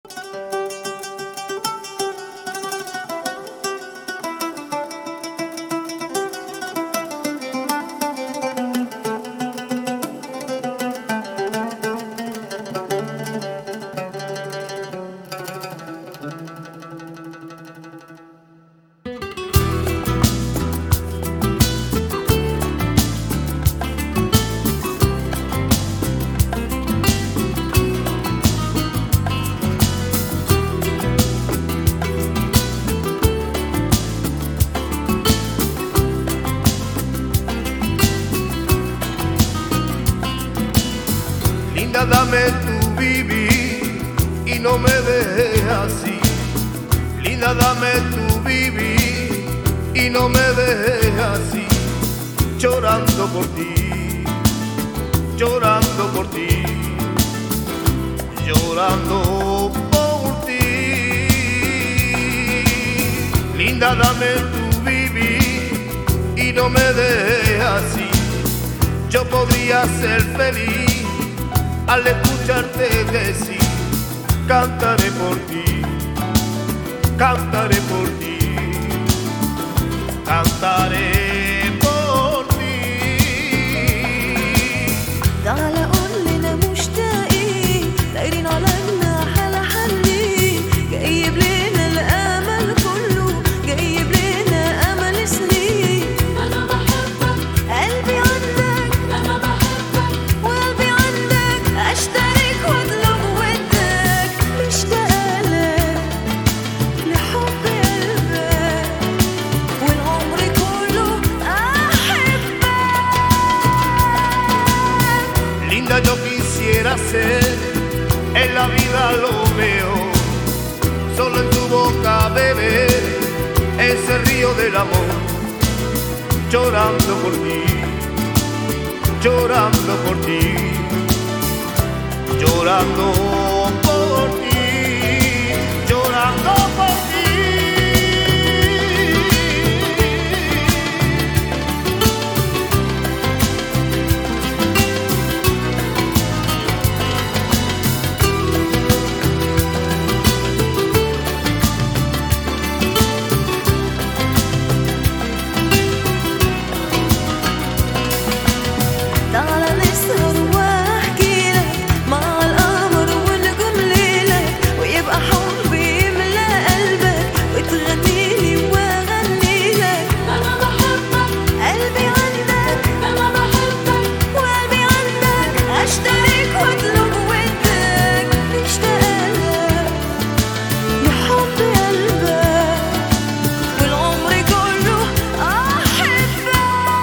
Linda, dame tu vivir y no me dejes así. Linda, dame tu vivir y no me dejes así. Llorando por ti, llorando por ti, llorando por ti. Linda, dame tu vivir y no me dejes así. Yo podría ser feliz al escucharte decir: cantaré por ti, cantaré por ti, cantaré por ti. تعال قول لنا مشتاقين دايرين على جناح لحنين، جايب لنا الامل كله، جايب لنا امل سنين. انا بحبك قلبي عندك، انا بحبك وقلبي عندك، اشترك واطلب ودك، مشتاقة لك لحب قلبك والعمر كله احبك. Linda, yo quisiera ser en la vida lo mejor, solo en tu boca beber ese río del amor, llorando por ti, llorando por ti, llorando por ti, llorando por ti. تعال نسهر واحكي لك مع القمر ونجوم ليلك، ويبقى حبي يملى قلبك وتغنيلي واغني لك. انا بحبك قلبي عندك، انا بحبك وقلبي عندك، اشترك واطلب ودك، مشتاقة لك لحب قلبك والعمر كله احبك.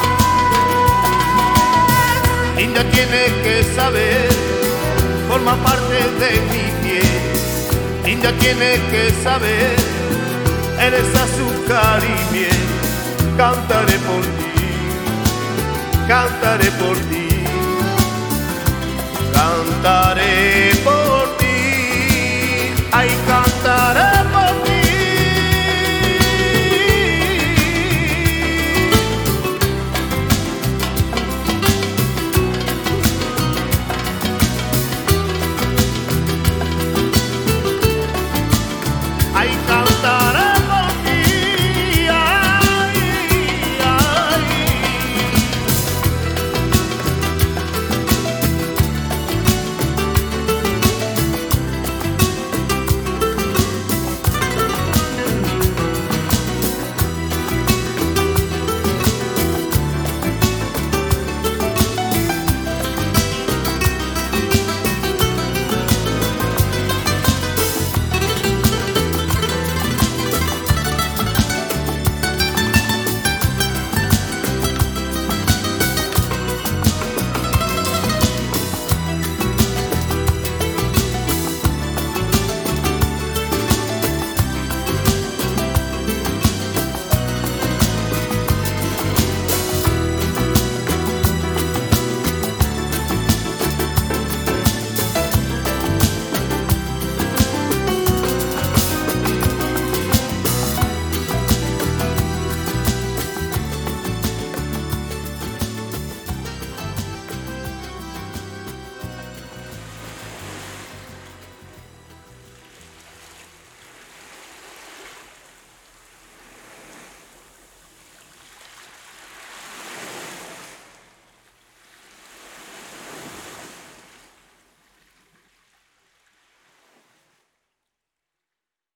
Linda, tienes que saber, forma parte de mi piel. Linda, tienes que saber, eres azúcar y miel. Cantaré por ti, cantaré por ti, cantaré por ti.